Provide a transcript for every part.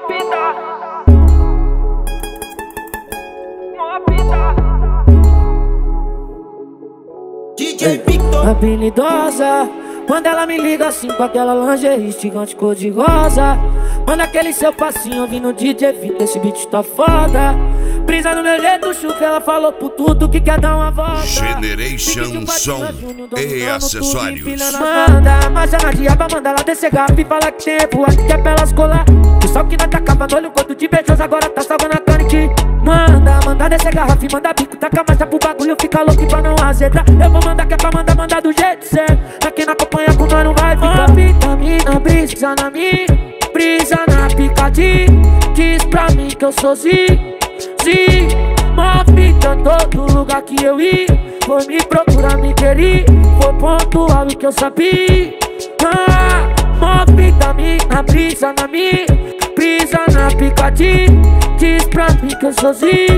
DJ Victor habilidosa, quando ela me liga assim com aquela lingerie gigante cor de rosa. Manda aquele seu passinho ouvindo DJ Victor, esse beat tá foda. Brisa no meu jeito, chuca, ela falou por tudo que quer dar uma volta. Generation Som e acessórios. Manda, mas na diaba, manda ela descer garrafa e fala que tem voado, que é pra elas colar. O sol que não atacava no olho, quando de beijoso, agora tá salvando a carne que manda descer garrafa e manda bico, taca marcha pro bagulho, fica louco pra não azedar. Eu vou mandar que é pra mandar do jeito certo. Pra quem não acompanha com nós não vai ficar. Vitamina, brisa na minha, brisa na picadinha. Diz pra mim que eu sou mó fita em todo lugar que eu ia. Foi me procurar, me querer, foi pontual o que eu sabia. Mó fita minha, brisa na minha, brisa na picadinha. Diz pra mim que eu sou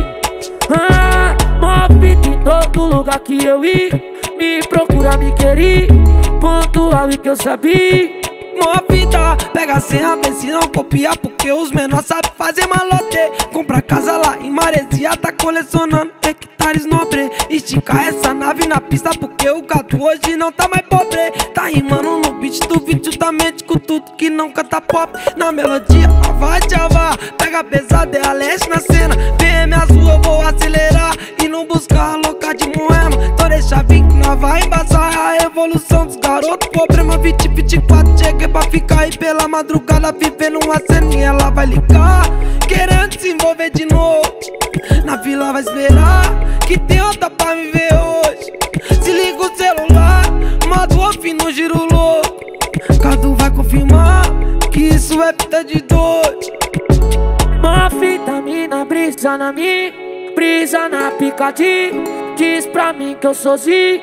mó fita em todo lugar que eu ia. Me procurar, me querer, pontual o que eu sabia. Mó fita, pega a senha, vê se não copia, porque os menores sabem fazer malote. Compra casa lá em Maresia, tá colecionando hectares nobre. Estica essa nave na pista, porque o gato hoje não tá mais pobre. Tá rimando no beat do vídeo, justamente com tudo que não canta pop. Na melodia, vai tchava, pega pesado, é a leste na cena. BM azul, eu vou acelerar e não buscar louca de moema. Então deixa vir que nós vai embaçar a evolução dos garotos. Problema 2024, cheguei pra ficar aí pela madrugada, vivendo uma cena e ela vai ligar, querendo se envolver de novo. Na vila vai esperar, que tem outra pra me ver hoje. Se liga o celular, modo off no giro louco. Cadu vai confirmar que isso é fita de dois. Mó vitamina, brisa na minha, brisa na picadinha. Diz pra mim que eu sou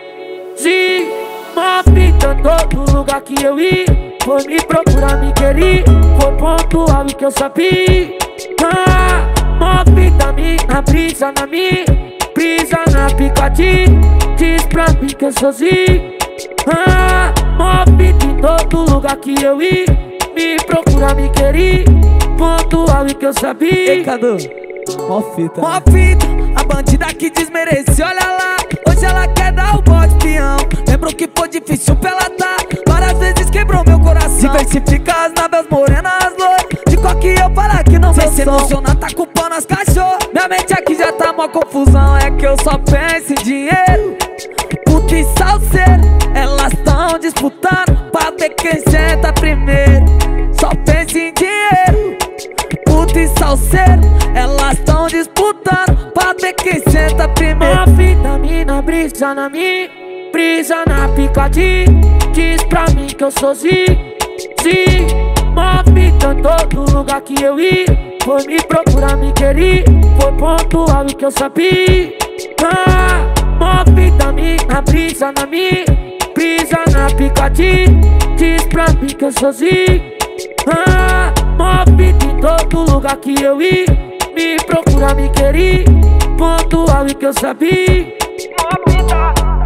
mó fita em todo lugar que eu ia. Foi me procurar, me querer, foi pontual o que eu sabia. Mó vitamina, brisa na minha, brisa na picadinha. Diz pra mim que eu sou mó fita em todo lugar que eu ia. Me procurar, me querer, pontual o que eu sabia. Ei, Cadu, mó fita, Mó fita, a bandida que desmerece, olha lá. Hoje ela quer dar o bote peão. Lembrou que foi difícil pra ela tá, várias vezes quebrou meu coração. Diversifica as naves morenas loiras, de qual que eu falar que não vem se emocionar, tá culpando as cachorras. Minha mente aqui já tá mó confusão, é que eu só penso em dinheiro. Puta e salseiro, elas tão disputando pra ver quem senta primeiro. Só penso em dinheiro. Puta e salseiro, elas tão disputando pra ver quem senta primeiro. Mó vitamina, brisa na minha, brisa na picadinha. Diz pra mim que eu sou mó fita em todo lugar que eu ia. Foi me procurar, me querer, foi pontual o que eu sabia. Mó vitamina, brisa na minha, brisa na picadinha. Diz pra mim que eu sou mó fita em todo lugar que eu ia. Me procurar, me querer, pontual o que eu sabia. Mó fita.